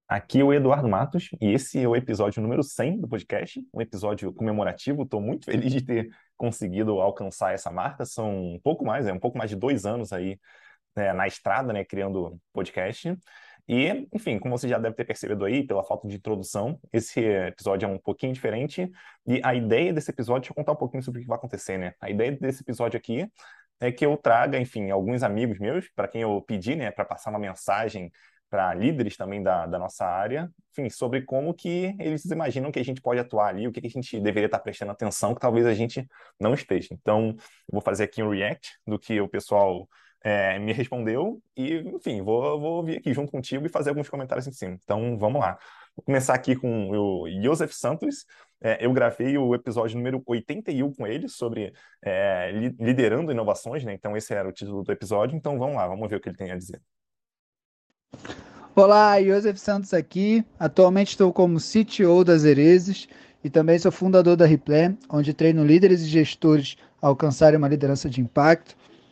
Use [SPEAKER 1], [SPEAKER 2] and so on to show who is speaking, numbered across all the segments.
[SPEAKER 1] Aqui é o Eduardo Matos e esse é o episódio número 100 do podcast, um episódio comemorativo. Estou muito feliz de ter conseguido alcançar essa marca. São um pouco mais de 2 anos aí, né, na estrada, né, criando podcast. E, enfim, como você já deve ter percebido aí, pela falta de introdução, esse episódio é um pouquinho diferente. E a ideia desse episódio, deixa eu contar um pouquinho sobre o que vai acontecer, né? A ideia desse episódio aqui é que eu traga, enfim, alguns amigos meus, para quem eu pedi, né, para passar uma mensagem para líderes também da nossa área, enfim, sobre como que eles imaginam que a gente pode atuar ali, o que que a gente deveria estar prestando atenção, que talvez a gente não esteja. Então, eu vou fazer aqui um react do que o pessoal me respondeu e, enfim, vou vir aqui junto contigo e fazer alguns comentários em cima. Então, vamos lá. Vou começar aqui com o Joseph Santos. Eu gravei o episódio número 81 com ele sobre liderando inovações, né? Então, esse era o título do episódio. Então, vamos lá, vamos ver o que ele tem a dizer.
[SPEAKER 2] Olá, Joseph Santos aqui. Atualmente estou como CTO das Erezes e também sou fundador da Replay, onde treino líderes e gestores a alcançarem uma liderança de impacto.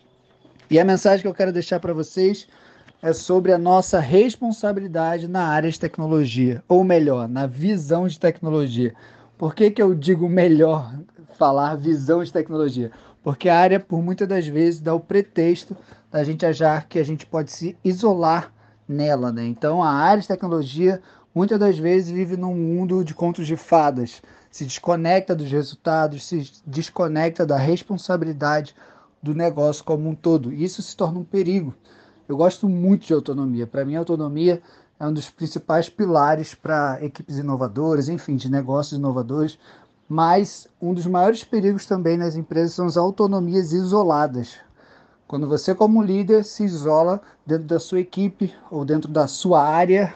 [SPEAKER 2] E a mensagem que eu quero deixar para vocês é sobre a nossa responsabilidade na área de tecnologia, ou melhor, na visão de tecnologia. Por que que eu digo melhor falar visão de tecnologia? Porque a área, por muitas das vezes, dá o pretexto da gente achar que a gente pode se isolar nela, né? Então, a área de tecnologia, muitas das vezes, vive num mundo de contos de fadas, se desconecta dos resultados, se desconecta da responsabilidade do negócio como um todo. E isso se torna um perigo. Eu gosto muito de autonomia. Para mim, a autonomia é um dos principais pilares para equipes inovadoras, enfim, de negócios inovadores. Mas um dos maiores perigos também nas empresas são as autonomias isoladas. Quando você, como líder, se isola dentro da sua equipe ou dentro da sua área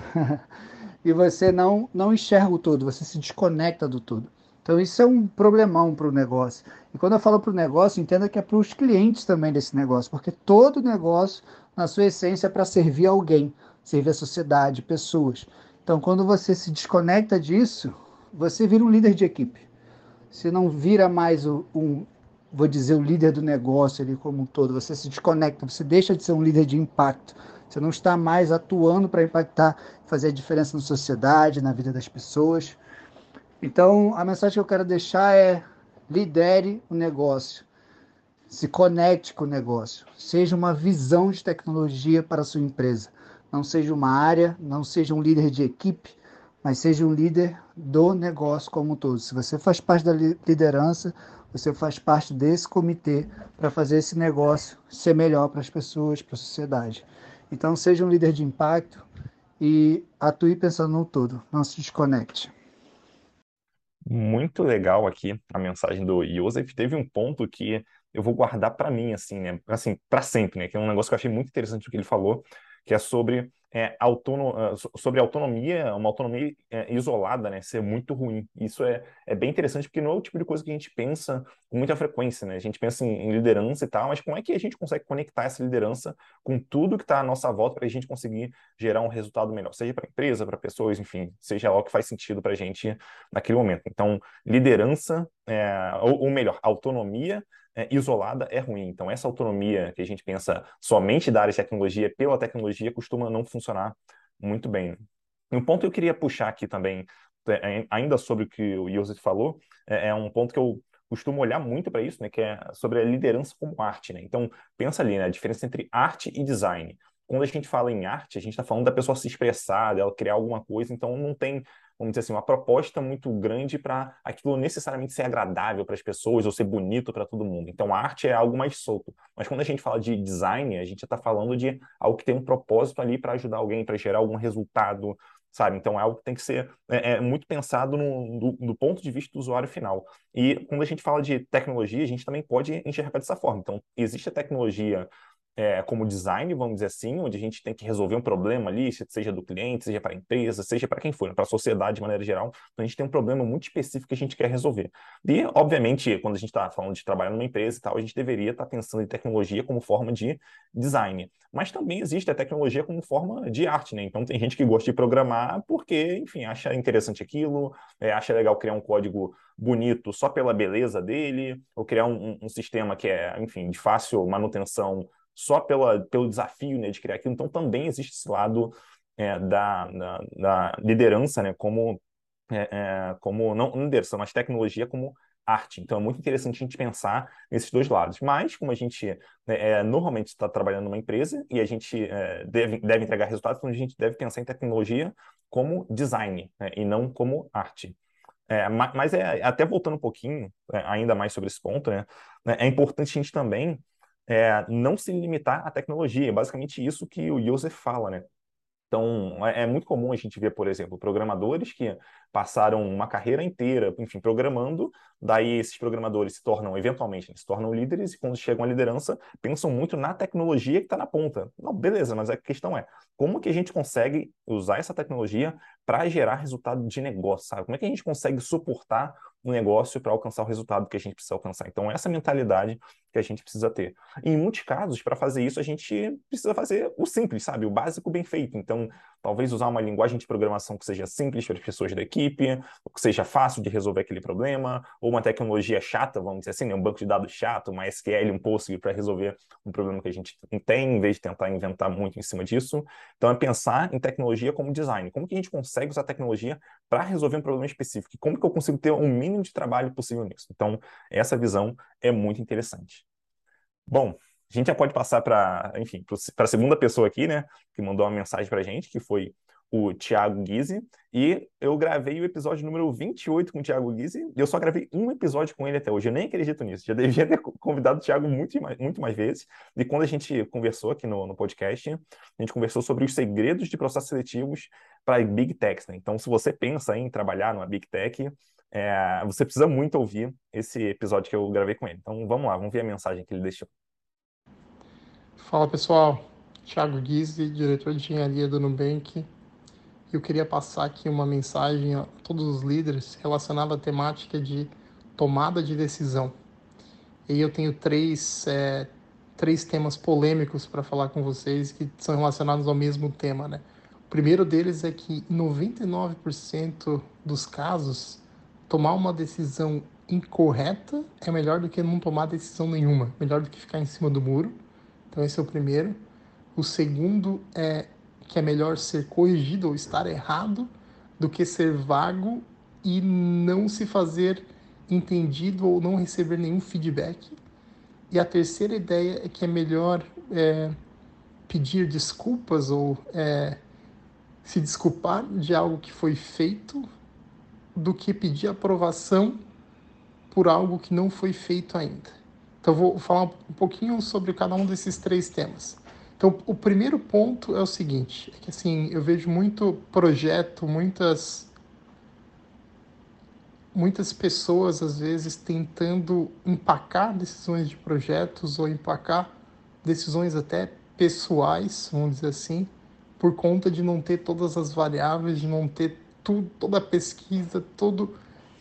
[SPEAKER 2] e você não enxerga o todo, você se desconecta do todo. Então, isso é um problemão para o negócio. E quando eu falo para o negócio, entenda que é para os clientes também desse negócio, porque todo negócio, na sua essência, é para servir alguém, servir a sociedade, pessoas. Então, quando você se desconecta disso, você vira um líder de equipe. Você não vira mais vou dizer, o líder do negócio ali como um todo. Você se desconecta, você deixa de ser um líder de impacto. Você não está mais atuando para impactar, fazer a diferença na sociedade, na vida das pessoas. Então, a mensagem que eu quero deixar é: lidere o negócio, se conecte com o negócio, seja uma visão de tecnologia para a sua empresa. Não seja uma área, não seja um líder de equipe, mas seja um líder do negócio como um todo. Se você faz parte da liderança, você faz parte desse comitê para fazer esse negócio ser melhor para as pessoas, para a sociedade. Então, seja um líder de impacto e atue pensando no todo. Não se desconecte.
[SPEAKER 1] Muito legal aqui a mensagem do Joseph. Teve um ponto que eu vou guardar para mim, assim, né? Assim, para sempre, né? Que é um negócio que eu achei muito interessante o que ele falou, que é sobre sobre autonomia, uma autonomia isolada, né? Ser muito ruim. Isso é bem interessante porque não é o tipo de coisa que a gente pensa com muita frequência, né? A gente pensa em liderança e tal, mas como é que a gente consegue conectar essa liderança com tudo que está à nossa volta para a gente conseguir gerar um resultado melhor, seja para a empresa, para pessoas, enfim, seja lá o que faz sentido para a gente naquele momento. Então, liderança, ou melhor, autonomia isolada é ruim. Então, essa autonomia que a gente pensa somente da área de tecnologia pela tecnologia costuma não funcionar muito bem. E um ponto que eu queria puxar aqui também, ainda sobre o que o Joseph falou, é um ponto que eu costumo olhar muito para isso, né, que é sobre a liderança como arte, né? Então, pensa ali, né, a diferença entre arte e design. Quando a gente fala em arte, a gente está falando da pessoa se expressar, dela criar alguma coisa, então não tem, vamos dizer assim, uma proposta muito grande para aquilo necessariamente ser agradável para as pessoas ou ser bonito para todo mundo. Então, a arte é algo mais solto. Mas quando a gente fala de design, a gente está falando de algo que tem um propósito ali para ajudar alguém, para gerar algum resultado, sabe? Então, é algo que tem que ser muito pensado do ponto de vista do usuário final. E quando a gente fala de tecnologia, a gente também pode enxergar dessa forma. Então, existe a tecnologia como design, vamos dizer assim, onde a gente tem que resolver um problema ali, seja do cliente, seja para a empresa, seja para quem for, para a sociedade de maneira geral. Então, a gente tem um problema muito específico que a gente quer resolver. E, obviamente, quando a gente está falando de trabalhar numa empresa e tal, a gente deveria estar pensando em tecnologia como forma de design. Mas também existe a tecnologia como forma de arte, né? Então, tem gente que gosta de programar porque, enfim, acha interessante aquilo, acha legal criar um código bonito só pela beleza dele, ou criar um sistema que é, enfim, de fácil manutenção só pelo desafio, né, de criar aquilo. Então também existe esse lado da liderança, né, como não liderança, mas tecnologia como arte. Então é muito interessante a gente pensar nesses dois lados. Mas, como a gente normalmente está trabalhando numa empresa e a gente deve entregar resultados, então a gente deve pensar em tecnologia como design, né, e não como arte. Mas até voltando um pouquinho, ainda mais sobre esse ponto, né, é importante a gente também não se limitar à tecnologia. É basicamente isso que o Joseph fala, né? Então, é muito comum a gente ver, por exemplo, programadores que passaram uma carreira inteira, enfim, programando, daí esses programadores se tornam, eventualmente, né, se tornam líderes e quando chegam à liderança, pensam muito na tecnologia que está na ponta. Não, beleza, mas a questão é, como que a gente consegue usar essa tecnologia para gerar resultado de negócio, sabe? Como é que a gente consegue suportar o negócio para alcançar o resultado que a gente precisa alcançar? Então, essa mentalidade que a gente precisa ter. E em muitos casos, para fazer isso, a gente precisa fazer o simples, sabe? O básico bem feito. Então, talvez usar uma linguagem de programação que seja simples para as pessoas da equipe, ou que seja fácil de resolver aquele problema, ou uma tecnologia chata, vamos dizer assim, né? Um banco de dados chato, uma SQL, um Postgre para resolver um problema que a gente tem, em vez de tentar inventar muito em cima disso. Então, é pensar em tecnologia como design. Como que a gente consegue usar tecnologia para resolver um problema específico? Como que eu consigo ter o mínimo de trabalho possível nisso? Então, essa visão é muito interessante. Bom, a gente já pode passar para, enfim, para a segunda pessoa aqui, né, que mandou uma mensagem para a gente, que foi o Thiago Guise, e eu gravei o episódio número 28 com o Thiago Guise, e eu só gravei um episódio com ele até hoje, eu nem acredito nisso, já devia ter convidado o Thiago muito mais vezes, e quando a gente conversou aqui no podcast, a gente conversou sobre os segredos de processos seletivos para Big Techs, né, então se você pensa em trabalhar numa Big Tech, você precisa muito ouvir esse episódio que eu gravei com ele. Então vamos lá, vamos ver a mensagem que ele deixou.
[SPEAKER 3] Fala pessoal, Thiago Guise, diretor de engenharia do Nubank. Eu queria passar aqui uma mensagem a todos os líderes relacionada à temática de tomada de decisão. E eu tenho três temas polêmicos para falar com vocês que são relacionados ao mesmo tema, né? O primeiro deles é que em 99% dos casos, tomar uma decisão incorreta é melhor do que não tomar decisão nenhuma, melhor do que ficar em cima do muro. Então esse é o primeiro. O segundo é que é melhor ser corrigido ou estar errado do que ser vago e não se fazer entendido ou não receber nenhum feedback. E a terceira ideia é que é melhor pedir desculpas ou se desculpar de algo que foi feito do que pedir aprovação por algo que não foi feito ainda. Então, vou falar um pouquinho sobre cada um desses três temas. Então, o primeiro ponto é o seguinte, é que assim, eu vejo muito projeto, muitas pessoas, às vezes, tentando empacar decisões de projetos ou empacar decisões até pessoais, vamos dizer assim, por conta de não ter todas as variáveis, de não ter toda a pesquisa, todo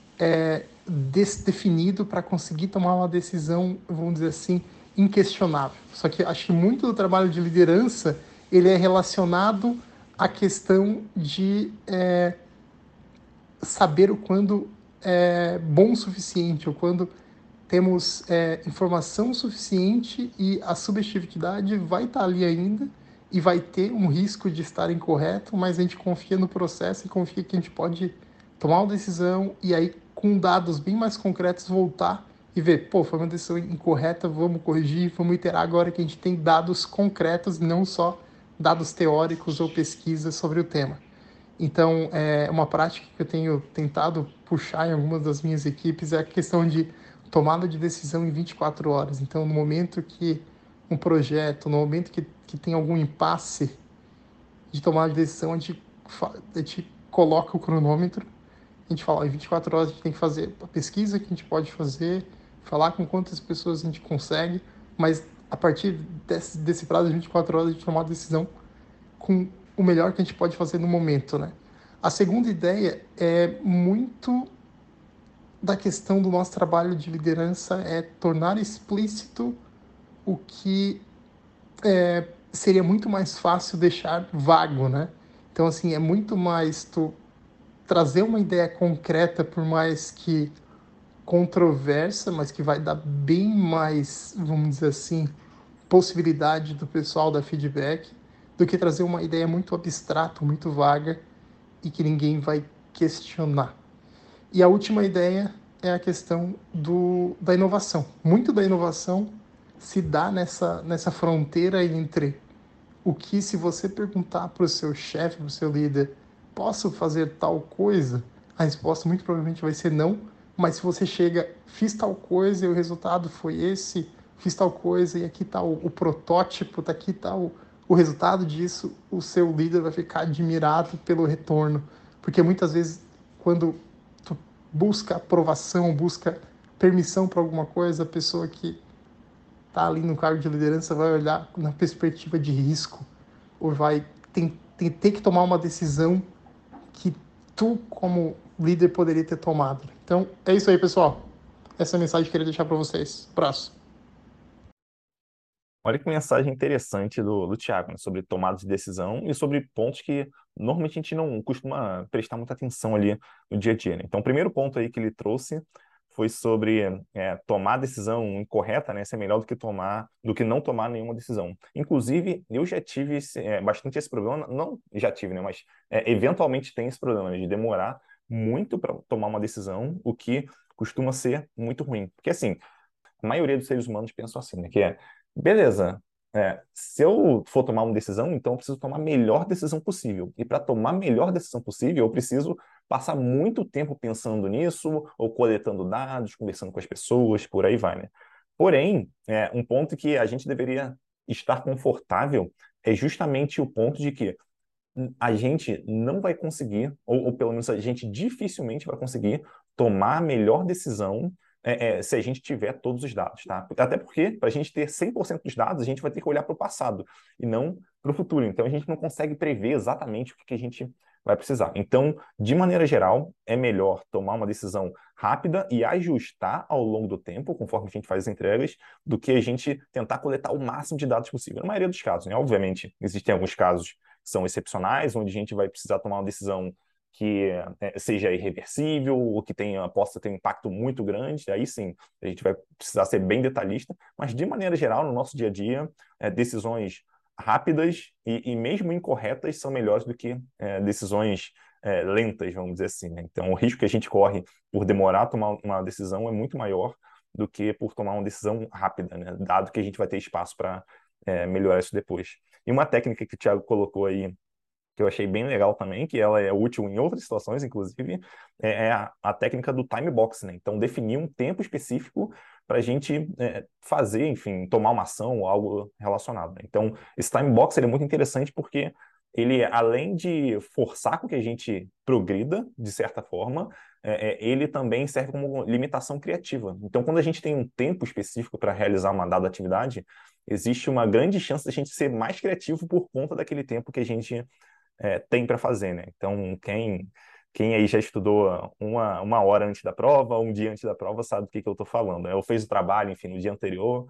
[SPEAKER 3] definido para conseguir tomar uma decisão, vamos dizer assim, inquestionável. Só que acho que muito do trabalho de liderança ele é relacionado à questão de saber o quando é bom o suficiente, ou quando temos informação suficiente e a subjetividade vai estar ali ainda e vai ter um risco de estar incorreto, mas a gente confia no processo e confia que a gente pode tomar uma decisão e aí com dados bem mais concretos voltar e ver, pô, foi uma decisão incorreta, vamos corrigir, vamos iterar agora que a gente tem dados concretos e não só dados teóricos ou pesquisas sobre o tema. Então, uma prática que eu tenho tentado puxar em algumas das minhas equipes é a questão de tomada de decisão em 24 horas. Então, no momento que um projeto, no momento que tem algum impasse de tomada de decisão, a gente coloca o cronômetro, a gente fala, em 24 horas a gente tem que fazer a pesquisa que a gente pode fazer, falar com quantas pessoas a gente consegue, mas a partir desse prazo de 24 horas a gente tomar a decisão com o melhor que a gente pode fazer no momento, né? A segunda ideia é muito da questão do nosso trabalho de liderança é tornar explícito o que seria muito mais fácil deixar vago, né? Então, assim, é muito mais tu trazer uma ideia concreta, por mais que controversa, mas que vai dar bem mais, vamos dizer assim, possibilidade do pessoal dar feedback, do que trazer uma ideia muito abstrata, muito vaga e que ninguém vai questionar. E a última ideia é a questão da inovação. Muito da inovação se dá nessa fronteira entre o que, se você perguntar para o seu chefe, para o seu líder, posso fazer tal coisa? A resposta muito provavelmente vai ser não, mas se você chega, fiz tal coisa e o resultado foi esse, fiz tal coisa e aqui está o protótipo, tá aqui está o resultado disso, o seu líder vai ficar admirado pelo retorno. Porque muitas vezes, quando tu busca aprovação, busca permissão para alguma coisa, a pessoa que está ali no cargo de liderança vai olhar na perspectiva de risco, ou vai ter que tomar uma decisão que tu, como líder, poderia ter tomado. Então, é isso aí, pessoal. Essa é a mensagem que eu queria deixar para vocês. Abraço.
[SPEAKER 1] Olha que mensagem interessante do Thiago, né, sobre tomada de decisão e sobre pontos que normalmente a gente não costuma prestar muita atenção ali no dia a dia, né? Então, o primeiro ponto aí que ele trouxe foi sobre tomar a decisão incorreta, né? Ser melhor do que não tomar nenhuma decisão. Inclusive, eu já tive bastante esse problema, não já tive, né? Mas eventualmente tem esse problema, né, de demorar muito para tomar uma decisão, o que costuma ser muito ruim. Porque assim, a maioria dos seres humanos pensam assim, né? Que beleza, se eu for tomar uma decisão, então eu preciso tomar a melhor decisão possível. E para tomar a melhor decisão possível, eu preciso passar muito tempo pensando nisso, ou coletando dados, conversando com as pessoas, por aí vai, né? Porém, um ponto que a gente deveria estar confortável é justamente o ponto de que a gente não vai conseguir, ou pelo menos a gente dificilmente vai conseguir tomar a melhor decisão se a gente tiver todos os dados, tá? Até porque, para a gente ter 100% dos dados, a gente vai ter que olhar para o passado e não para o futuro. Então, a gente não consegue prever exatamente o que a gente vai precisar. Então, de maneira geral, é melhor tomar uma decisão rápida e ajustar ao longo do tempo, conforme a gente faz as entregas, do que a gente tentar coletar o máximo de dados possível. Na maioria dos casos, né? Obviamente, existem alguns casos são excepcionais, onde a gente vai precisar tomar uma decisão que seja irreversível ou que possa ter um impacto muito grande, aí sim, a gente vai precisar ser bem detalhista, mas de maneira geral, no nosso dia a dia, decisões rápidas e mesmo incorretas são melhores do que decisões lentas, vamos dizer assim, né? Então, o risco que a gente corre por demorar a tomar uma decisão é muito maior do que por tomar uma decisão rápida, né? Dado que a gente vai ter espaço para melhorar isso depois. E uma técnica que o Thiago colocou aí, que eu achei bem legal também, que ela é útil em outras situações, inclusive, é a técnica do time box, né? Então, definir um tempo específico para a gente fazer, enfim, tomar uma ação ou algo relacionado, né? Então, esse time box ele é muito interessante porque ele, além de forçar com que a gente progrida, de certa forma, ele também serve como limitação criativa. Então, quando a gente tem um tempo específico para realizar uma dada atividade, existe uma grande chance de a gente ser mais criativo por conta daquele tempo que a gente tem para fazer, né? Então, quem aí já estudou uma hora antes da prova, um dia antes da prova, sabe do que eu estou falando, né? Ou fez o trabalho, enfim, no dia anterior,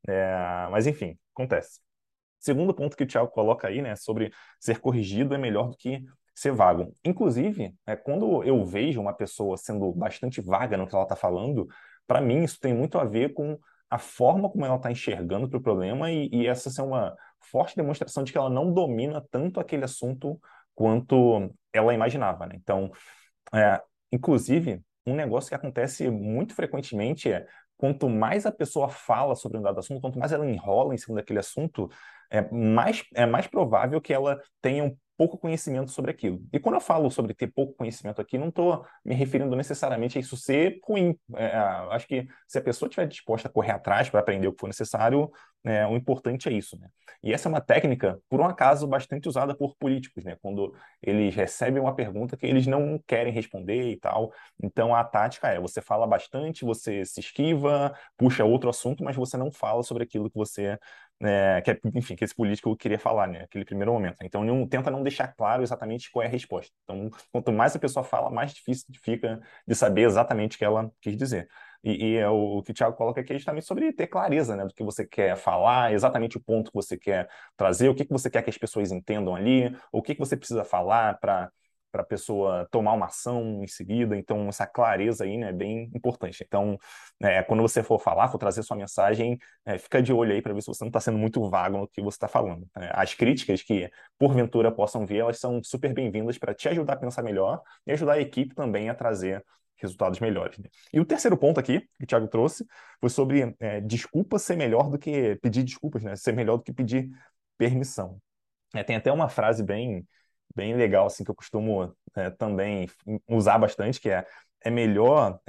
[SPEAKER 1] mas enfim, acontece. Segundo ponto que o Thiago coloca aí, né, sobre ser corrigido é melhor do que ser vago. Inclusive, quando eu vejo uma pessoa sendo bastante vaga no que ela está falando, para mim isso tem muito a ver com a forma como ela está enxergando para o problema e essa ser uma forte demonstração de que ela não domina tanto aquele assunto quanto ela imaginava, né? Então, é, inclusive, um negócio que acontece muito frequentemente é quanto mais a pessoa fala sobre um dado assunto, quanto mais ela enrola em cima daquele assunto, é mais provável que ela tenha um pouco conhecimento sobre aquilo. E quando eu falo sobre ter pouco conhecimento aqui, não estou me referindo necessariamente a isso ser ruim. Acho que se a pessoa estiver disposta a correr atrás para aprender o que for necessário, o importante é isso, né? E essa é uma técnica, por um acaso, bastante usada por políticos, né? Quando eles recebem uma pergunta que eles não querem responder e tal. Então a tática é: você fala bastante, você se esquiva, puxa outro assunto, mas você não fala sobre aquilo que você enfim, que esse político queria falar, né? Aquele primeiro momento. Então tenta não deixar claro exatamente qual é a resposta. Então, quanto mais a pessoa fala, mais difícil fica de saber exatamente o que ela quis dizer. E é o que o Thiago coloca aqui é justamente sobre ter clareza, né, do que você quer falar, exatamente o ponto que você quer trazer, o que você quer que as pessoas entendam ali, o que você precisa falar para para a pessoa tomar uma ação em seguida. Então, essa clareza aí, né, é bem importante. Então, quando você for falar, for trazer sua mensagem, fica de olho aí para ver se você não está sendo muito vago no que você está falando. As críticas que, porventura, possam vir, elas são super bem-vindas para te ajudar a pensar melhor e ajudar a equipe também a trazer resultados melhores, né? E o terceiro ponto aqui, que o Thiago trouxe, foi sobre desculpa ser melhor do que pedir desculpas, né? Ser melhor do que pedir permissão. Tem até uma frase bem legal, assim, que eu costumo também usar bastante, que é melhor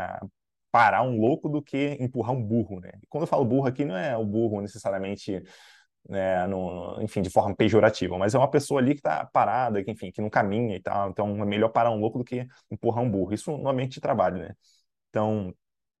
[SPEAKER 1] parar um louco do que empurrar um burro, né? E quando eu falo burro aqui, não é o burro necessariamente, enfim, de forma pejorativa, mas é uma pessoa ali que está parada, que, enfim, que não caminha e tal. Então, é melhor parar um louco do que empurrar um burro. Isso no ambiente de trabalho, né? Então,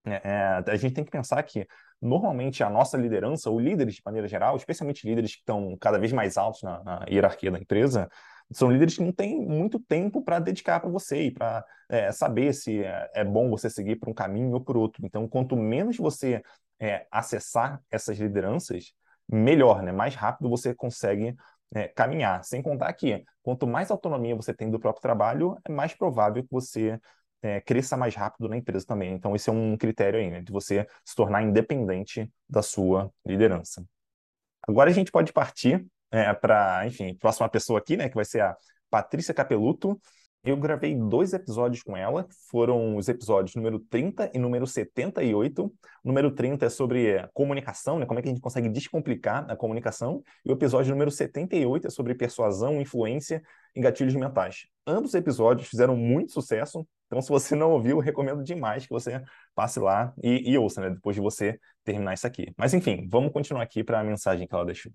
[SPEAKER 1] a gente tem que pensar que, normalmente, a nossa liderança, ou líderes de maneira geral, especialmente líderes que estão cada vez mais altos na hierarquia da empresa, são líderes que não têm muito tempo para dedicar para você e para saber se é bom você seguir por um caminho ou por outro. Então, quanto menos você acessar essas lideranças, melhor, né? Mais rápido você consegue caminhar. Sem contar que, quanto mais autonomia você tem do próprio trabalho, é mais provável que você cresça mais rápido na empresa também. Então, esse é um critério aí, né, de você se tornar independente da sua liderança. Agora a gente pode partir para, enfim, próxima pessoa aqui, né, que vai ser a Patrícia Capeluto. Eu gravei 2 episódios com ela, foram os episódios número 30 e número 78. O número 30 é sobre comunicação, né, como é que a gente consegue descomplicar a comunicação, e o episódio número 78 é sobre persuasão, influência e gatilhos mentais. Ambos os episódios fizeram muito sucesso, então se você não ouviu, eu recomendo demais que você passe lá e ouça, né, depois de você terminar isso aqui. Mas enfim, vamos continuar aqui para a mensagem que ela deixou.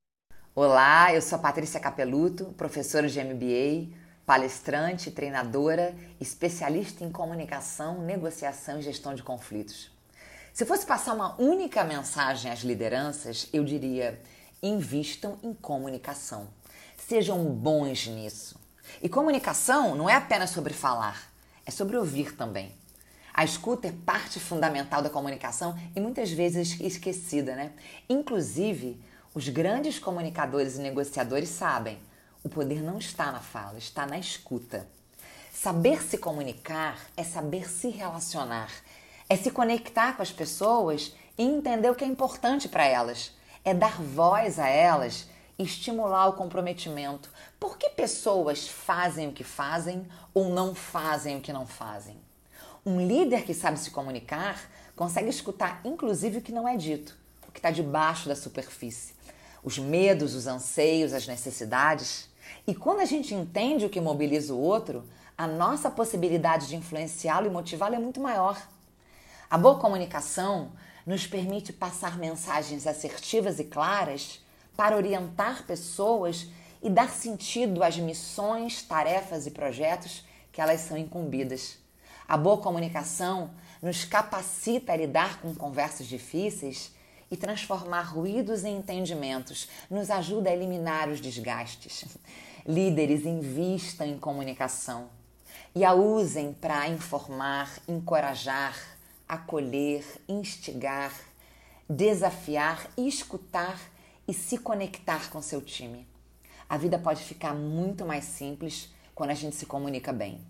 [SPEAKER 4] Olá, eu sou a Patrícia Capeluto, professora de MBA, palestrante, treinadora, especialista em comunicação, negociação e gestão de conflitos. Se fosse passar uma única mensagem às lideranças, eu diria: invistam em comunicação. Sejam bons nisso. E comunicação não é apenas sobre falar, é sobre ouvir também. A escuta é parte fundamental da comunicação e muitas vezes esquecida, né? Inclusive, os grandes comunicadores e negociadores sabem, o poder não está na fala, está na escuta. Saber se comunicar é saber se relacionar, é se conectar com as pessoas e entender o que é importante para elas, é dar voz a elas e estimular o comprometimento. Por que pessoas fazem o que fazem ou não fazem o que não fazem? Um líder que sabe se comunicar consegue escutar inclusive o que não é dito, o que está debaixo da superfície. Os medos, os anseios, as necessidades. E quando a gente entende o que mobiliza o outro, a nossa possibilidade de influenciá-lo e motivá-lo é muito maior. A boa comunicação nos permite passar mensagens assertivas e claras para orientar pessoas e dar sentido às missões, tarefas e projetos que elas são incumbidas. A boa comunicação nos capacita a lidar com conversas difíceis e transformar ruídos em entendimentos, nos ajuda a eliminar os desgastes. Líderes, invistam em comunicação e a usem para informar, encorajar, acolher, instigar, desafiar, escutar e se conectar com seu time. A vida pode ficar muito mais simples quando a gente se comunica bem.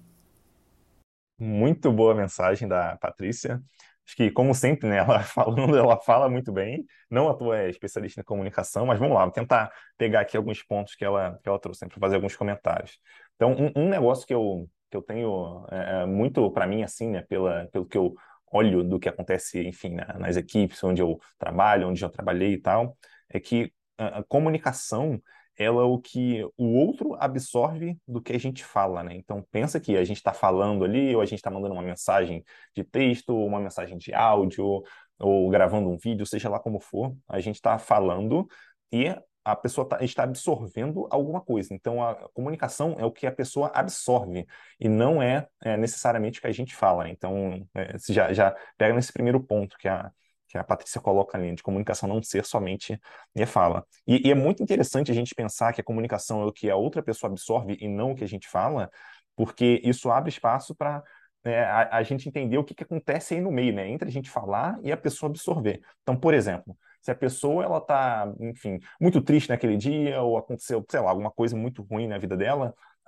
[SPEAKER 1] Muito boa mensagem da Patrícia. Acho que, como sempre, né, ela falando, ela fala muito bem. Não à toa é especialista em comunicação, mas vamos lá, vou tentar pegar aqui alguns pontos que ela trouxe, para fazer alguns comentários. Então, um negócio que eu tenho muito para mim, assim, né, pelo que eu olho do que acontece, enfim, nas equipes onde eu trabalho, onde eu trabalhei e tal, é que a comunicação ela é o que o outro absorve do que a gente fala, né? Então, pensa que a gente está falando ali, ou a gente está mandando uma mensagem de texto, ou uma mensagem de áudio, ou gravando um vídeo, seja lá como for, a gente está falando e a pessoa está absorvendo alguma coisa. Então, a comunicação é o que a pessoa absorve e não necessariamente o que a gente fala. Então, você já pega nesse primeiro ponto que a Patrícia coloca ali, de comunicação não ser somente fala. E é muito interessante a gente pensar que a comunicação é o que a outra pessoa absorve e não o que a gente fala, porque isso abre espaço para a gente entender o que acontece aí no meio, né? Entre a gente falar e a pessoa absorver. Então, por exemplo, se a pessoa ela tá, enfim, muito triste naquele dia ou aconteceu, sei lá, alguma coisa muito ruim na vida dela,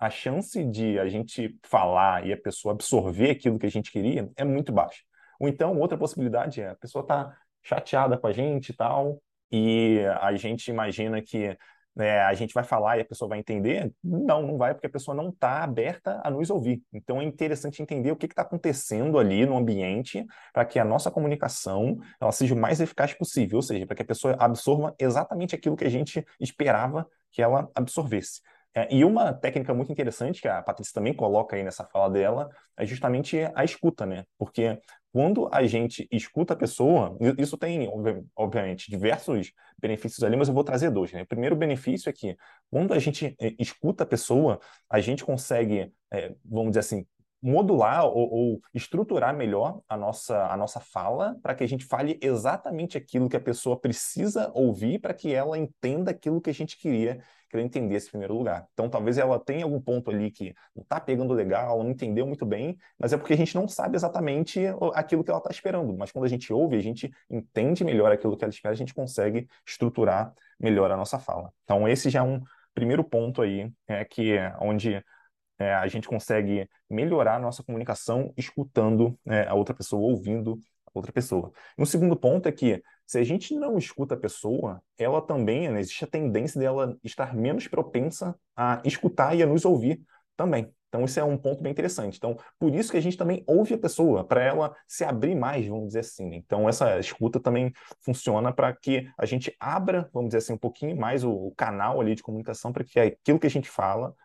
[SPEAKER 1] a chance de a gente falar e a pessoa absorver aquilo que a gente queria é muito baixa. Ou então, outra possibilidade é a pessoa tá chateada com a gente e tal, e a gente imagina que a gente vai falar e a pessoa vai entender. Não, não vai, porque a pessoa não está aberta a nos ouvir. Então é interessante entender o que está acontecendo ali no ambiente para que a nossa comunicação ela seja o mais eficaz possível, ou seja, para que a pessoa absorva exatamente aquilo que a gente esperava que ela absorvesse. E uma técnica muito interessante que a Patrícia também coloca aí nessa fala dela é justamente a escuta, né? Porque quando a gente escuta a pessoa, isso tem, obviamente, diversos benefícios ali, mas eu vou trazer dois, né? O primeiro benefício é que quando a gente escuta a pessoa, a gente consegue, vamos dizer assim, modular ou estruturar melhor a nossa fala para que a gente fale exatamente aquilo que a pessoa precisa ouvir para que ela entenda aquilo que a gente queria que ela entendesse em primeiro lugar. Então, talvez ela tenha algum ponto ali que não está pegando legal, não entendeu muito bem, mas é porque a gente não sabe exatamente aquilo que ela está esperando. Mas quando a gente ouve, a gente entende melhor aquilo que ela espera, a gente consegue estruturar melhor a nossa fala. Então, esse já é um primeiro ponto aí, que é onde a gente consegue melhorar a nossa comunicação escutando a outra pessoa, ouvindo a outra pessoa. E um segundo ponto é que, se a gente não escuta a pessoa, ela também, né, existe a tendência dela estar menos propensa a escutar e a nos ouvir também. Então, isso é um ponto bem interessante. Então, por isso que a gente também ouve a pessoa, para ela se abrir mais, vamos dizer assim, né? Então, essa escuta também funciona para que a gente abra, vamos dizer assim, um pouquinho mais o canal ali de comunicação para que aquilo que a gente fala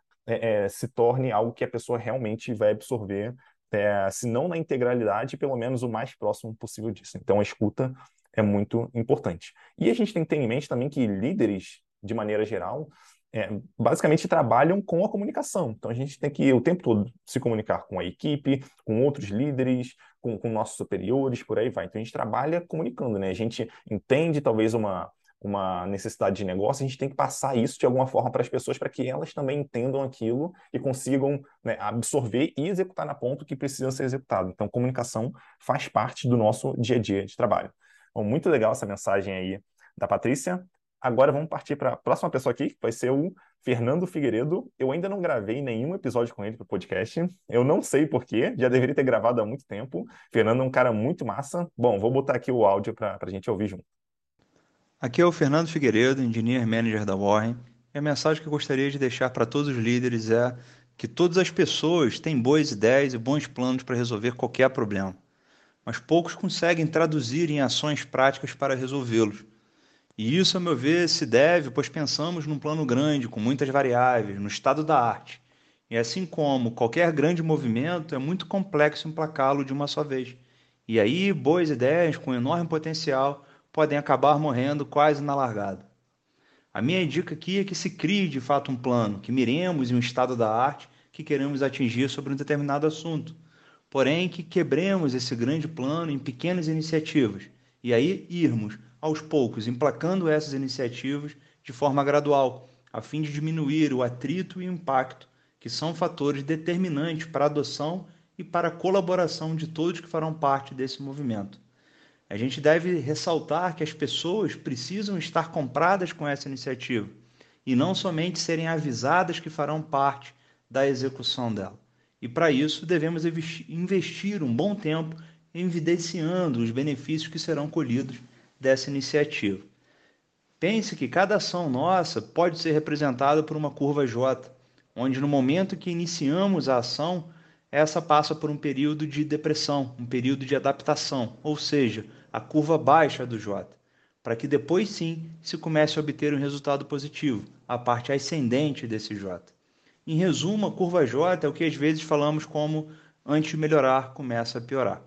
[SPEAKER 1] se torne algo que a pessoa realmente vai absorver, se não na integralidade, pelo menos o mais próximo possível disso. Então, a escuta é muito importante. E a gente tem que ter em mente também que líderes, de maneira geral, basicamente trabalham com a comunicação. Então, a gente tem que o tempo todo se comunicar com a equipe, com outros líderes, com nossos superiores, por aí vai. Então, a gente trabalha comunicando, né? A gente entende talvez uma necessidade de negócio, a gente tem que passar isso de alguma forma para as pessoas para que elas também entendam aquilo e consigam, né, absorver e executar na ponta o que precisa ser executado. Então, comunicação faz parte do nosso dia a dia de trabalho. Bom, muito legal essa mensagem aí da Patrícia. Agora vamos partir para a próxima pessoa aqui, que vai ser o Fernando Figueiredo. Eu ainda não gravei nenhum episódio com ele para o podcast. Eu não sei por quê, já deveria ter gravado há muito tempo. Fernando é um cara muito massa. Bom, vou botar aqui o áudio para a gente ouvir junto.
[SPEAKER 5] Aqui é o Fernando Figueiredo, Engineer Manager da Warren. E a mensagem que eu gostaria de deixar para todos os líderes é que todas as pessoas têm boas ideias e bons planos para resolver qualquer problema, mas poucos conseguem traduzir em ações práticas para resolvê-los. E isso, a meu ver, se deve pois pensamos num plano grande, com muitas variáveis, no estado da arte. E assim como qualquer grande movimento, é muito complexo emplacá-lo de uma só vez. E aí, boas ideias com enorme potencial podem acabar morrendo quase na largada. A minha dica aqui é que se crie de fato um plano, que miremos em um estado da arte que queremos atingir sobre um determinado assunto. Porém, que quebremos esse grande plano em pequenas iniciativas e aí irmos, aos poucos, emplacando essas iniciativas de forma gradual, a fim de diminuir o atrito e o impacto, que são fatores determinantes para a adoção e para a colaboração de todos que farão parte desse movimento. A gente deve ressaltar que as pessoas precisam estar compradas com essa iniciativa e não somente serem avisadas que farão parte da execução dela. E para isso devemos investir um bom tempo evidenciando os benefícios que serão colhidos dessa iniciativa. Pense que cada ação nossa pode ser representada por uma curva J, onde no momento que iniciamos a ação, essa passa por um período de depressão, um período de adaptação, ou seja, a curva baixa do J, para que depois sim se comece a obter um resultado positivo, a parte ascendente desse J. Em resumo, a curva J é o que às vezes falamos como antes de melhorar, começa a piorar.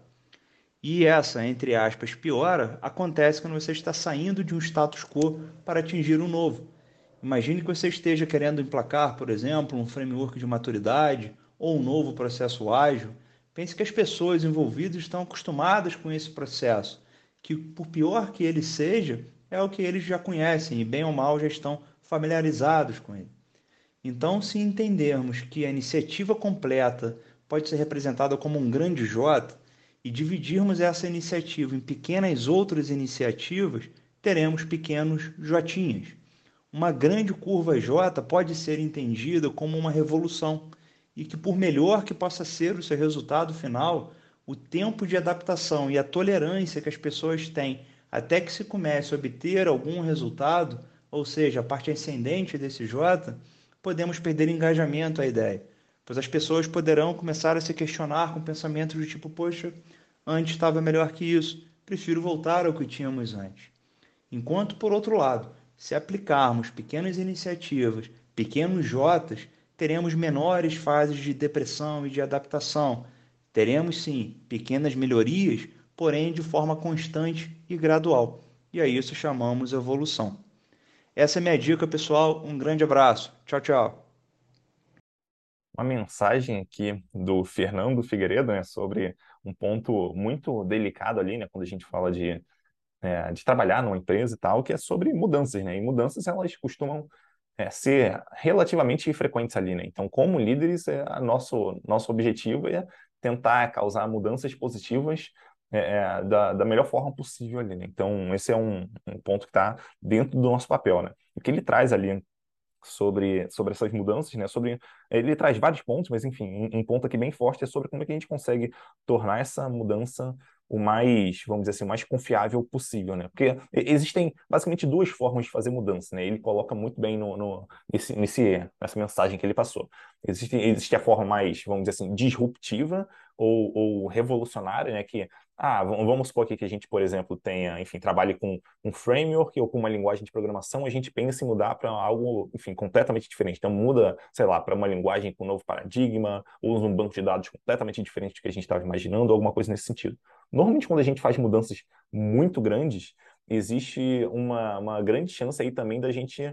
[SPEAKER 5] E essa, entre aspas, piora, acontece quando você está saindo de um status quo para atingir um novo. Imagine que você esteja querendo emplacar, por exemplo, um framework de maturidade ou um novo processo ágil. Pense que as pessoas envolvidas estão acostumadas com esse processo, que por pior que ele seja, é o que eles já conhecem e bem ou mal já estão familiarizados com ele. Então, se entendermos que a iniciativa completa pode ser representada como um grande J e dividirmos essa iniciativa em pequenas outras iniciativas, teremos pequenos Jotinhas. Uma grande curva J pode ser entendida como uma revolução e que, por melhor que possa ser o seu resultado final, o tempo de adaptação e a tolerância que as pessoas têm até que se comece a obter algum resultado, ou seja, a parte ascendente desse J, podemos perder engajamento à ideia, pois as pessoas poderão começar a se questionar com pensamentos do tipo: poxa, antes estava melhor que isso, prefiro voltar ao que tínhamos antes. Enquanto, por outro lado, se aplicarmos pequenas iniciativas, pequenos Jotas, teremos menores fases de depressão e de adaptação. Teremos, sim, pequenas melhorias, porém de forma constante e gradual. E a isso chamamos evolução. Essa é minha dica, pessoal. Um grande abraço. Tchau, tchau.
[SPEAKER 1] Uma mensagem aqui do Fernando Figueiredo, né, sobre um ponto muito delicado ali, né, quando a gente fala de trabalhar numa empresa e tal, que é sobre mudanças, né? E mudanças, elas costumam ser relativamente frequentes ali, né? Então, como líderes, nosso objetivo é tentar causar mudanças positivas da melhor forma possível ali, né? Então, esse é um ponto que está dentro do nosso papel, né? O que ele traz ali sobre essas mudanças, né? Ele traz vários pontos, mas enfim, um ponto aqui bem forte é sobre como é que a gente consegue tornar essa mudança o mais, vamos dizer assim, o mais confiável possível, né? Porque existem basicamente duas formas de fazer mudança, né? Ele coloca muito bem nessa mensagem que ele passou. Existe a forma mais, vamos dizer assim, disruptiva ou revolucionária, né? Vamos supor aqui que a gente, por exemplo, tenha, enfim, trabalhe com um framework ou com uma linguagem de programação, a gente pensa em mudar para algo, enfim, completamente diferente. Então muda, sei lá, para uma linguagem com um novo paradigma, ou usa um banco de dados completamente diferente do que a gente estava imaginando, alguma coisa nesse sentido. Normalmente, quando a gente faz mudanças muito grandes, existe uma grande chance aí também da gente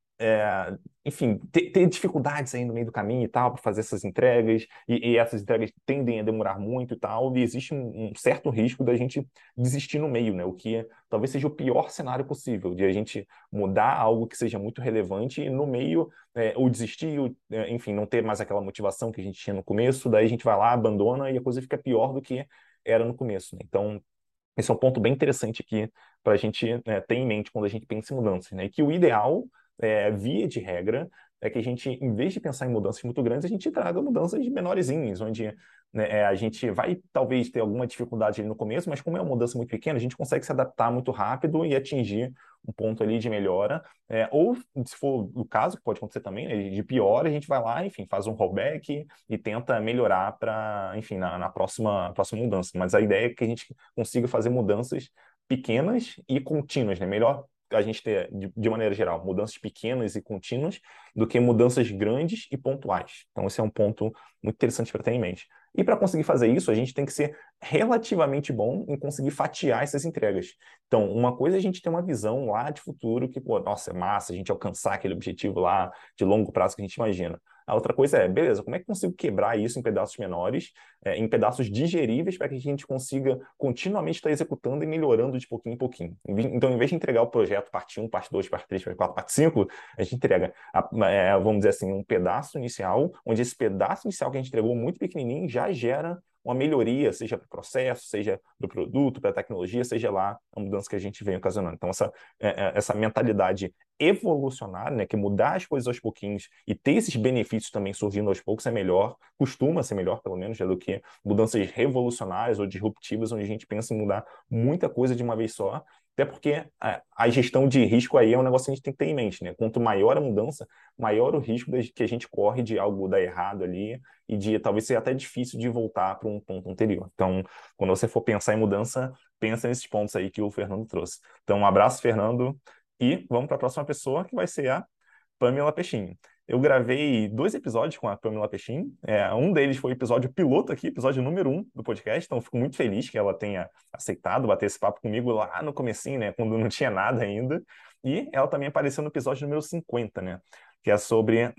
[SPEAKER 1] enfim, ter dificuldades aí no meio do caminho e tal, para fazer essas entregas, e essas entregas tendem a demorar muito e tal, e existe um certo risco da gente desistir no meio, né? O que talvez seja o pior cenário possível, de a gente mudar algo que seja muito relevante e no meio, ou desistir, enfim, não ter mais aquela motivação que a gente tinha no começo, daí a gente vai lá, abandona e a coisa fica pior do que era no começo, né? Então, esse é um ponto bem interessante aqui para a gente ter em mente quando a gente pensa em mudanças, né? E que o ideal, via de regra, é que a gente, em vez de pensar em mudanças muito grandes, a gente traga mudanças menorzinhas, onde né, a gente vai talvez ter alguma dificuldade ali no começo, mas como é uma mudança muito pequena, a gente consegue se adaptar muito rápido e atingir um ponto ali de melhora. Ou, se for o caso, que pode acontecer também, né, de pior, a gente vai lá, enfim, faz um rollback e tenta melhorar para, enfim, na próxima mudança. Mas a ideia é que a gente consiga fazer mudanças pequenas e contínuas, né? Melhor a gente ter, de maneira geral, mudanças pequenas e contínuas do que mudanças grandes e pontuais. Então, esse é um ponto muito interessante para ter em mente. E para conseguir fazer isso, a gente tem que ser relativamente bom em conseguir fatiar essas entregas. Então, uma coisa é a gente ter uma visão lá de futuro que, pô, nossa, é massa a gente alcançar aquele objetivo lá de longo prazo que a gente imagina. A outra coisa é, beleza, como é que eu consigo quebrar isso em pedaços menores, em pedaços digeríveis, para que a gente consiga continuamente estar executando e melhorando de pouquinho em pouquinho. Então, em vez de entregar o projeto parte 1, parte 2, parte 3, parte 4, parte 5, a gente entrega, vamos dizer assim, um pedaço inicial, onde esse pedaço inicial que a gente entregou muito pequenininho já gera uma melhoria, seja para o processo, seja para o produto, para a tecnologia, seja lá a mudança que a gente vem ocasionando. Então, essa mentalidade evolucionária, né, que mudar as coisas aos pouquinhos e ter esses benefícios também surgindo aos poucos é melhor, costuma ser melhor, pelo menos, do que mudanças revolucionárias ou disruptivas, onde a gente pensa em mudar muita coisa de uma vez só. Até porque a gestão de risco aí é um negócio que a gente tem que ter em mente, né? Quanto maior a mudança, maior o risco que a gente corre de algo dar errado ali e de talvez ser até difícil de voltar para um ponto anterior. Então, quando você for pensar em mudança, pensa nesses pontos aí que o Fernando trouxe. Então, um abraço, Fernando, e vamos para a próxima pessoa, que vai ser a Pamela Peixinho. Eu gravei 2 episódios com a Pamela Peixinho. Um deles foi o episódio piloto aqui, episódio número 1 do podcast. Então, eu fico muito feliz que ela tenha aceitado bater esse papo comigo lá no comecinho, né? Quando não tinha nada ainda. E ela também apareceu no episódio número 50, né? Que é sobre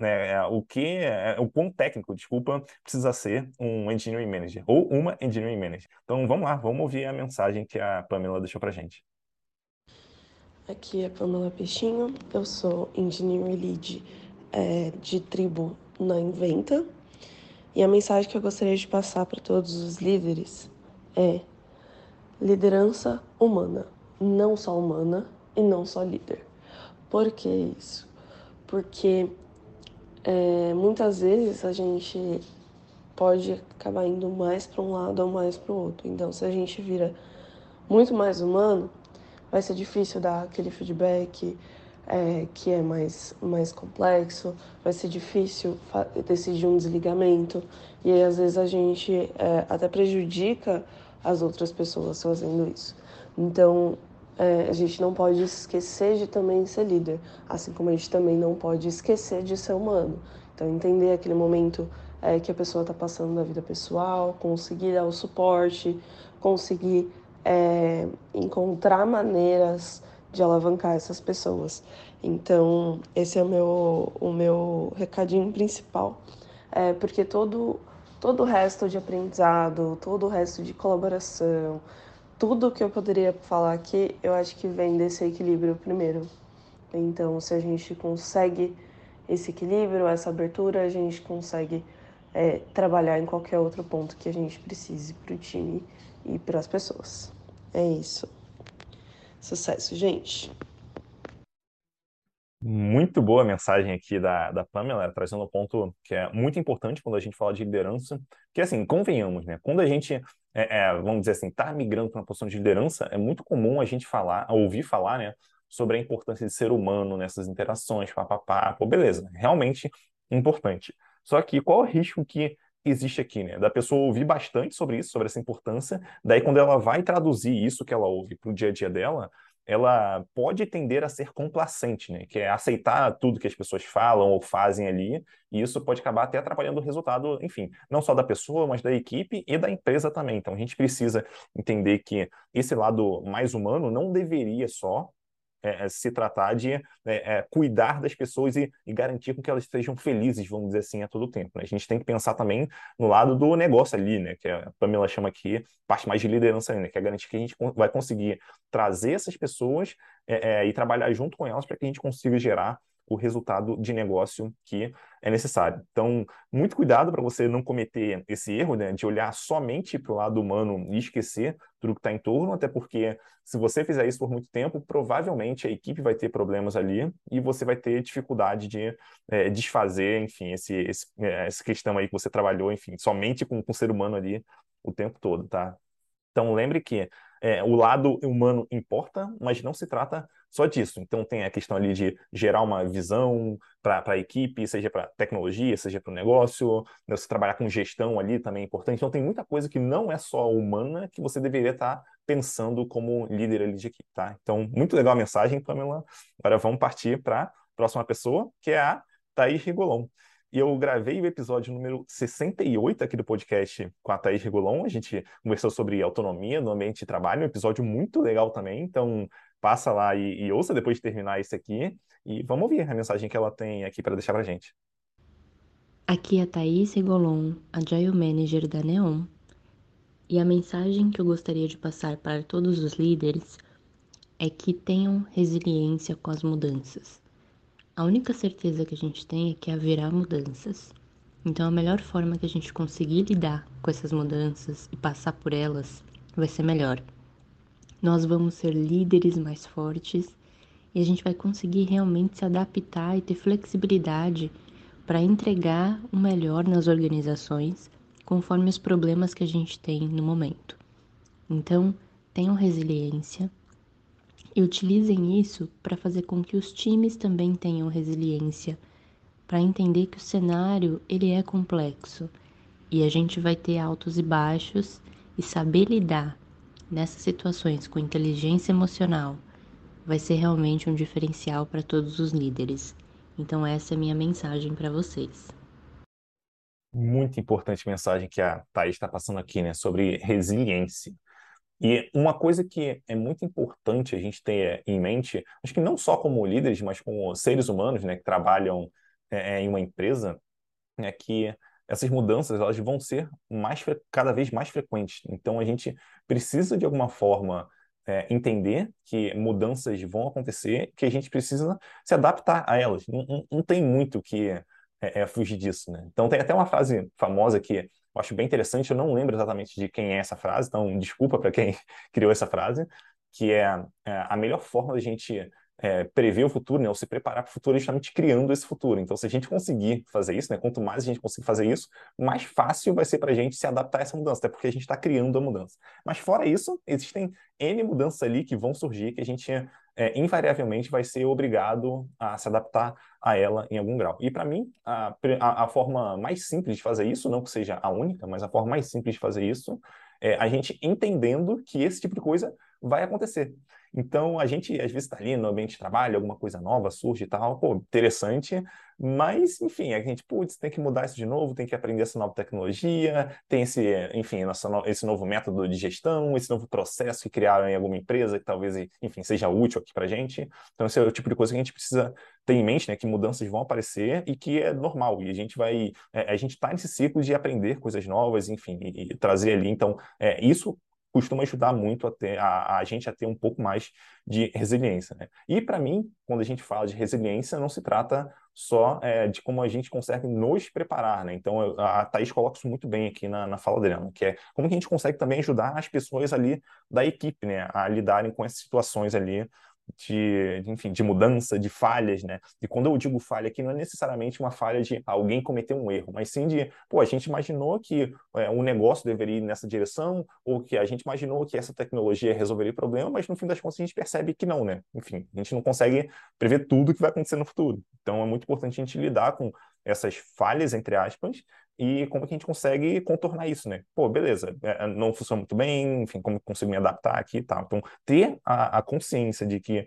[SPEAKER 1] o quão técnico, desculpa, precisa ser um Engineering Manager ou uma Engineering Manager. Então, vamos lá, vamos ouvir a mensagem que a Pamela deixou pra gente.
[SPEAKER 6] Aqui é Pamela Peixinho, eu sou Engineering Lead de tribo na Inventa. E a mensagem que eu gostaria de passar para todos os líderes é liderança humana, não só humana e não só líder. Por que isso? porque muitas vezes a gente pode acabar indo mais para um lado ou mais para o outro. Então, se a gente vira muito mais humano, vai ser difícil dar aquele feedback que é mais complexo, vai ser difícil decidir um desligamento, e aí às vezes a gente até prejudica as outras pessoas fazendo isso. Então, a gente não pode esquecer de também ser líder, assim como a gente também não pode esquecer de ser humano. Então, entender aquele momento que a pessoa está passando na vida pessoal, conseguir dar o suporte, conseguir encontrar maneiras de alavancar essas pessoas. Então, esse é o meu recadinho principal, porque todo o resto de aprendizado, todo o resto de colaboração, tudo que eu poderia falar aqui, eu acho que vem desse equilíbrio primeiro. Então, se a gente consegue esse equilíbrio, essa abertura, a gente consegue trabalhar em qualquer outro ponto que a gente precise para o time e para as pessoas. É isso. Sucesso, gente!
[SPEAKER 1] Muito boa a mensagem aqui da Pamela, trazendo um ponto que é muito importante quando a gente fala de liderança, que assim, convenhamos, né? Quando a gente, vamos dizer assim, está migrando para uma posição de liderança, é muito comum a gente ouvir falar, né, sobre a importância de ser humano nessas interações, papapá, pô, beleza, realmente importante. Só que qual é o risco que existe aqui, né? Da pessoa ouvir bastante sobre isso, sobre essa importância, daí quando ela vai traduzir isso que ela ouve para o dia a dia dela, ela pode tender a ser complacente, né? Que é aceitar tudo que as pessoas falam ou fazem ali, e isso pode acabar até atrapalhando o resultado, enfim, não só da pessoa, mas da equipe e da empresa também. Então a gente precisa entender que esse lado mais humano não deveria só se tratar de cuidar das pessoas e garantir com que elas estejam felizes, vamos dizer assim, a todo tempo, né? A gente tem que pensar também no lado do negócio ali, né? Que a Pamela chama aqui parte mais de liderança ali, né? Que é garantir que a gente vai conseguir trazer essas pessoas e trabalhar junto com elas para que a gente consiga gerar o resultado de negócio que é necessário. Então, muito cuidado para você não cometer esse erro, né, de olhar somente para o lado humano e esquecer tudo que está em torno, até porque se você fizer isso por muito tempo, provavelmente a equipe vai ter problemas ali e você vai ter dificuldade de desfazer, enfim, essa questão aí que você trabalhou, enfim, somente com o ser humano ali o tempo todo, tá? Então, lembre que o lado humano importa, mas não se trata só disso. Então, tem a questão ali de gerar uma visão para a equipe, seja para tecnologia, seja para o negócio, né, você trabalhar com gestão ali também é importante. Então, tem muita coisa que não é só humana que você deveria estar pensando como líder ali de equipe, tá? Então, muito legal a mensagem, Pamela. Agora vamos partir para a próxima pessoa, que é a Thaís Rigolon. E eu gravei o episódio número 68 aqui do podcast com a Thaís Regulon. A gente conversou sobre autonomia no ambiente de trabalho, um episódio muito legal também. Então, passa lá e ouça depois de terminar esse aqui. E vamos ouvir a mensagem que ela tem aqui para deixar para gente.
[SPEAKER 7] Aqui é a Thaís Rigolon, Agile Manager da Neon. E a mensagem que eu gostaria de passar para todos os líderes é que tenham resiliência com as mudanças. A única certeza que a gente tem é que haverá mudanças. Então, a melhor forma que a gente conseguir lidar com essas mudanças e passar por elas vai ser melhor. Nós vamos ser líderes mais fortes e a gente vai conseguir realmente se adaptar e ter flexibilidade para entregar o melhor nas organizações conforme os problemas que a gente tem no momento. Então, tenham resiliência e utilizem isso para fazer com que os times também tenham resiliência, para entender que o cenário ele é complexo e a gente vai ter altos e baixos e saber lidar nessas situações com inteligência emocional vai ser realmente um diferencial para todos os líderes. Então essa é a minha mensagem para vocês.
[SPEAKER 1] Muito importante mensagem que a Thaís está passando aqui, né, sobre resiliência. E uma coisa que é muito importante a gente ter em mente, acho que não só como líderes, mas como seres humanos, né, que trabalham em uma empresa, é que essas mudanças elas vão ser cada vez mais frequentes. Então a gente precisa de alguma forma entender que mudanças vão acontecer, que a gente precisa se adaptar a elas. Não tem muito que fugir disso, né? Então tem até uma frase famosa que eu acho bem interessante, eu não lembro exatamente de quem é essa frase, então desculpa para quem criou essa frase, que a melhor forma da gente prever o futuro, né, ou se preparar para o futuro, justamente criando esse futuro. Então, se a gente conseguir fazer isso, né, quanto mais a gente conseguir fazer isso, mais fácil vai ser para a gente se adaptar a essa mudança, até porque a gente está criando a mudança. Mas fora isso, existem N mudanças ali que vão surgir, que a gente invariavelmente vai ser obrigado a se adaptar a ela em algum grau. E para mim, a forma mais simples de fazer isso, não que seja a única, mas a forma mais simples de fazer isso, é a gente entendendo que esse tipo de coisa vai acontecer. Então, a gente, às vezes, está ali no ambiente de trabalho, alguma coisa nova surge e tal, pô, interessante, mas, enfim, a gente, putz, tem que mudar isso de novo, tem que aprender essa nova tecnologia, tem esse, enfim, esse novo método de gestão, esse novo processo que criaram em alguma empresa que talvez, enfim, seja útil aqui para a gente. Então, esse é o tipo de coisa que a gente precisa ter em mente, né, que mudanças vão aparecer e que é normal, e a gente vai, a gente está nesse ciclo de aprender coisas novas, enfim, e trazer ali, então, isso costuma ajudar muito a gente a ter um pouco mais de resiliência, né? E para mim, quando a gente fala de resiliência, não se trata só de como a gente consegue nos preparar, né? Então, a Thaís coloca isso muito bem aqui na fala dela, que é como que a gente consegue também ajudar as pessoas ali da equipe, né, a lidarem com essas situações ali enfim, de mudança, de falhas, né? E quando eu digo falha aqui, não é necessariamente uma falha de alguém cometer um erro, mas sim de, pô, a gente imaginou que um negócio deveria ir nessa direção, ou que a gente imaginou que essa tecnologia resolveria o problema, mas no fim das contas a gente percebe que não, né? Enfim, a gente não consegue prever tudo que vai acontecer no futuro. Então é muito importante a gente lidar com essas falhas, entre aspas, e como que a gente consegue contornar isso, né? Pô, beleza, não funciona muito bem, enfim, como eu consigo me adaptar aqui e tal. Então, ter a consciência de que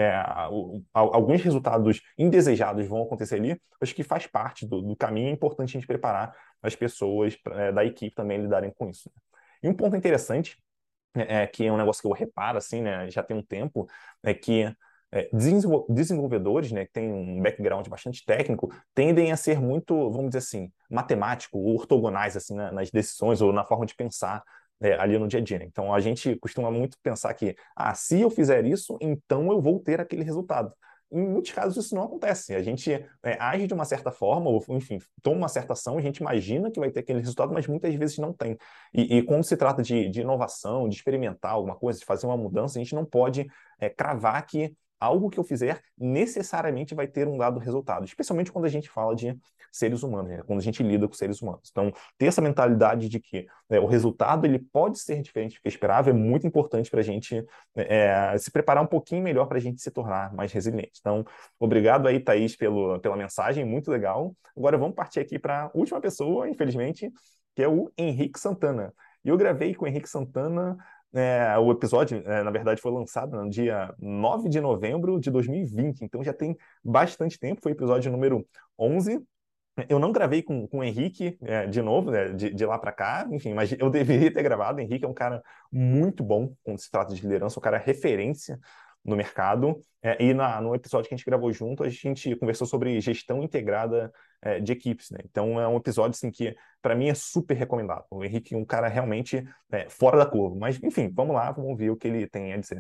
[SPEAKER 1] alguns resultados indesejados vão acontecer ali, acho que faz parte do caminho, é importante a gente preparar as pessoas da equipe também lidarem com isso, né? E um ponto interessante, que é um negócio que eu reparo, assim, né, já tem um tempo, é que desenvolvedores, né, que têm um background bastante técnico, tendem a ser muito, vamos dizer assim, matemático, ou ortogonais, assim, nas decisões ou na forma de pensar ali no dia a dia, né? Então, a gente costuma muito pensar que, se eu fizer isso, então eu vou ter aquele resultado. Em muitos casos isso não acontece. A gente age de uma certa forma, ou enfim, toma uma certa ação, a gente imagina que vai ter aquele resultado, mas muitas vezes não tem. E quando se trata de inovação, de experimentar alguma coisa, de fazer uma mudança, a gente não pode cravar que algo que eu fizer necessariamente vai ter um dado resultado, especialmente quando a gente fala de seres humanos, né? Quando a gente lida com seres humanos. Então, ter essa mentalidade de que o resultado ele pode ser diferente do que esperava é muito importante para a gente se preparar um pouquinho melhor para a gente se tornar mais resiliente. Então, obrigado aí, Thaís, pela mensagem, muito legal. Agora vamos partir aqui para a última pessoa, infelizmente, que é o Henrique Santana. E eu gravei com o Henrique Santana. O episódio, na verdade, foi lançado no dia 9 de novembro de 2020, então já tem bastante tempo, foi o episódio número 11. Eu não gravei com o Henrique de novo, né, de lá para cá, enfim, mas eu deveria ter gravado. O Henrique é um cara muito bom quando se trata de liderança, um cara referência no mercado. E no episódio que a gente gravou junto, a gente conversou sobre gestão integrada de equipes, né? Então é um episódio assim, que, para mim, é super recomendado. O Henrique é um cara realmente fora da curva. Mas, enfim, vamos lá, vamos ver o que ele tem a dizer.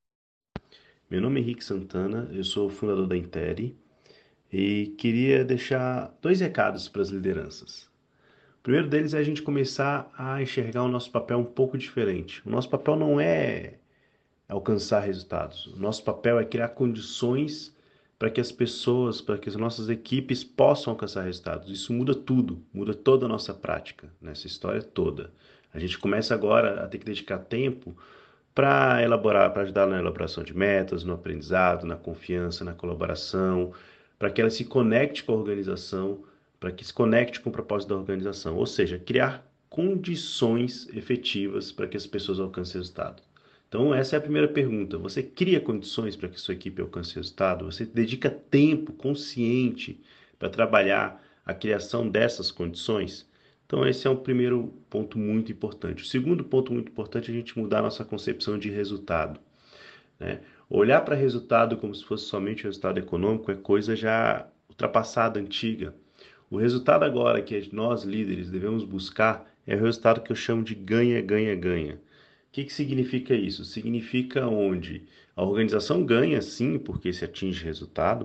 [SPEAKER 8] Meu nome é Henrique Santana, eu sou fundador da Interi e queria deixar dois recados para as lideranças. O primeiro deles é a gente começar a enxergar o nosso papel um pouco diferente. O nosso papel não é alcançar resultados. O nosso papel é criar condições para que as pessoas, para que as nossas equipes possam alcançar resultados. Isso muda tudo, muda toda a nossa prática, nessa história toda. A gente começa agora a ter que dedicar tempo para elaborar, para ajudar na elaboração de metas, no aprendizado, na confiança, na colaboração, para que ela se conecte com a organização, para que se conecte com o propósito da organização, ou seja, criar condições efetivas para que as pessoas alcancem resultado. Então, essa é a primeira pergunta. Você cria condições para que sua equipe alcance resultado? Você dedica tempo consciente para trabalhar a criação dessas condições? Então, esse é um primeiro ponto muito importante. O segundo ponto muito importante é a gente mudar a nossa concepção de resultado, né? Olhar para resultado como se fosse somente o resultado econômico é coisa já ultrapassada, antiga. O resultado agora que nós, líderes, devemos buscar é o resultado que eu chamo de ganha, ganha, ganha. O que significa isso? Significa onde a organização ganha, sim, porque se atinge resultado,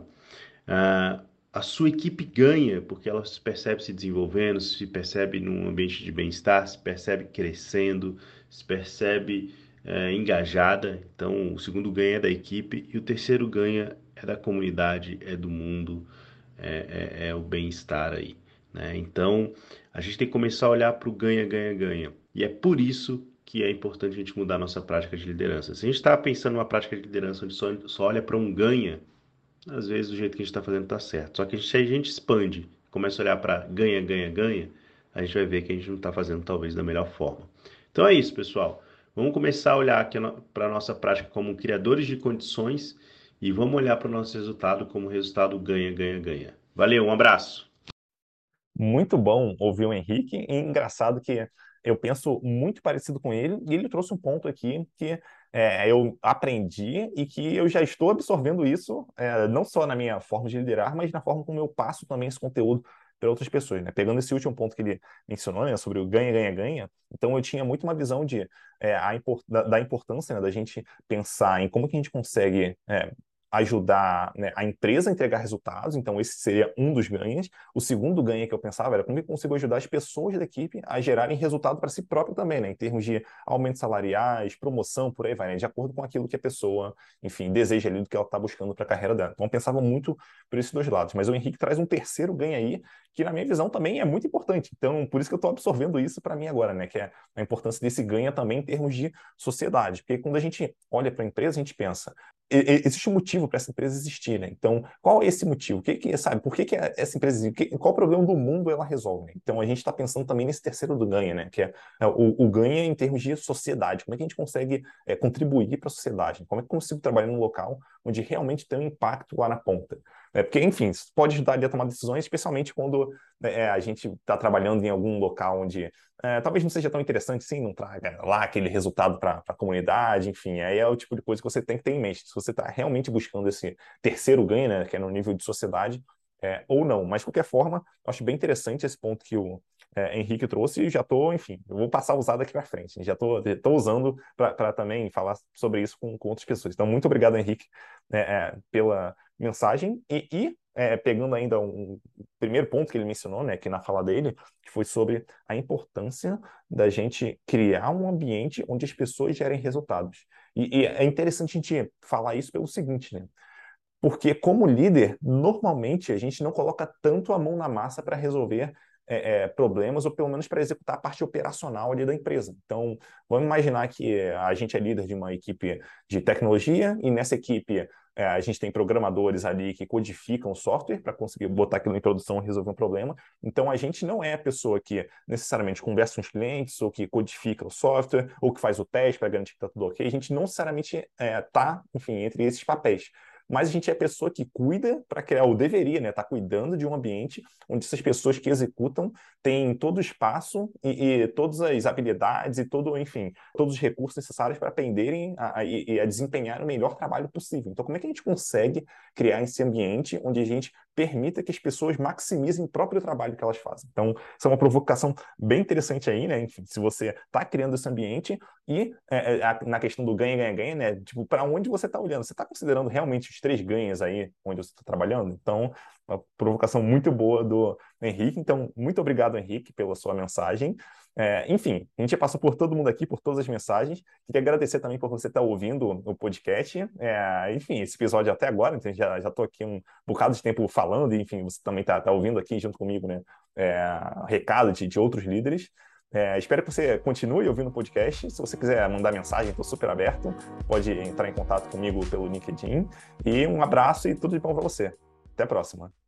[SPEAKER 8] a sua equipe ganha, porque ela se percebe se desenvolvendo, se percebe num ambiente de bem-estar, se percebe crescendo, se percebe engajada. Então, o segundo ganha é da equipe e o terceiro ganha é da comunidade, é do mundo, é o bem-estar aí, né? Então, a gente tem que começar a olhar para o ganha, ganha, ganha. E é por isso que é importante a gente mudar a nossa prática de liderança. Se a gente está pensando numa prática de liderança onde só olha para um ganha, às vezes o jeito que a gente está fazendo está certo. Só que se a gente expande, começa a olhar para ganha, ganha, ganha, a gente vai ver que a gente não está fazendo talvez da melhor forma. Então é isso, pessoal. Vamos começar a olhar aqui para a nossa prática como criadores de condições e vamos olhar para o nosso resultado como resultado ganha, ganha, ganha. Valeu, um abraço!
[SPEAKER 1] Muito bom ouvir o Henrique, e engraçado que eu penso muito parecido com ele, e ele trouxe um ponto aqui que eu aprendi e que eu já estou absorvendo isso, não só na minha forma de liderar, mas na forma como eu passo também esse conteúdo para outras pessoas, né? Pegando esse último ponto que ele mencionou, né, sobre o ganha, ganha, ganha, então eu tinha muito uma visão da importância, né, da gente pensar em como que a gente consegue ajudar, né, a empresa a entregar resultados, então esse seria um dos ganhos. O segundo ganho que eu pensava era como eu consigo ajudar as pessoas da equipe a gerarem resultado para si próprio também, né, em termos de aumentos salariais, promoção, por aí vai, né, de acordo com aquilo que a pessoa, enfim, deseja ali, do que ela está buscando para a carreira dela. Então eu pensava muito por esses dois lados, mas o Henrique traz um terceiro ganho aí, que na minha visão também é muito importante. Então, por isso que eu estou absorvendo isso para mim agora, né, que é a importância desse ganho também em termos de sociedade, porque quando a gente olha para a empresa, a gente pensa, existe um motivo para essa empresa existir, né? Então, qual é esse motivo? Sabe, por que essa empresa existe? Qual problema do mundo ela resolve, né? Então, a gente está pensando também nesse terceiro do ganha, né? Que é o ganha em termos de sociedade. Como é que a gente consegue contribuir para a sociedade? Como é que eu consigo trabalhar num local onde realmente tem um impacto lá na ponta? Porque, enfim, isso pode ajudar ali a tomar decisões, especialmente quando a gente está trabalhando em algum local onde talvez não seja tão interessante, sim, não traga lá aquele resultado para a comunidade, enfim, aí é o tipo de coisa que você tem que ter em mente. Se você está realmente buscando esse terceiro ganho, né, que é no nível de sociedade, ou não. Mas, de qualquer forma, eu acho bem interessante esse ponto que o Henrique trouxe e já estou, enfim, eu vou passar a usar daqui para frente. Já estou usando para também falar sobre isso com outras pessoas. Então, muito obrigado, Henrique, pela mensagem pegando ainda um primeiro ponto que ele mencionou, né, aqui na fala dele, que foi sobre a importância da gente criar um ambiente onde as pessoas gerem resultados. E é interessante a gente falar isso pelo seguinte, né? Porque como líder, normalmente a gente não coloca tanto a mão na massa para resolver problemas, ou pelo menos para executar a parte operacional ali da empresa. Então, vamos imaginar que a gente é líder de uma equipe de tecnologia e nessa equipe a gente tem programadores ali que codificam o software para conseguir botar aquilo em produção e resolver um problema. Então, a gente não é a pessoa que necessariamente conversa com os clientes, ou que codifica o software, ou que faz o teste para garantir que está tudo ok. A gente não necessariamente está, enfim, entre esses papéis. Mas a gente é a pessoa que cuida para criar, ou deveria, né, estar cuidando de um ambiente onde essas pessoas que executam têm todo o espaço e todas as habilidades e enfim, todos os recursos necessários para aprenderem a desempenhar o melhor trabalho possível. Então, como é que a gente consegue criar esse ambiente onde a gente permita que as pessoas maximizem o próprio trabalho que elas fazem? Então, essa é uma provocação bem interessante aí, né? Enfim, se você está criando esse ambiente e na questão do ganha, ganha, ganha, né? Tipo, para onde você está olhando? Você está considerando realmente os 3 ganhos aí onde você está trabalhando? Então, uma provocação muito boa do Henrique. Então, muito obrigado, Henrique, pela sua mensagem. Enfim, a gente já passou por todo mundo aqui, por todas as mensagens. Queria agradecer também por você estar ouvindo o podcast. Enfim, esse episódio até agora, então já estou aqui um bocado de tempo falando, e enfim, você também está ouvindo aqui junto comigo, né? Recado de outros líderes. Espero que você continue ouvindo o podcast. Se você quiser mandar mensagem, estou super aberto. Pode entrar em contato comigo pelo LinkedIn. E um abraço e tudo de bom para você. Até a próxima.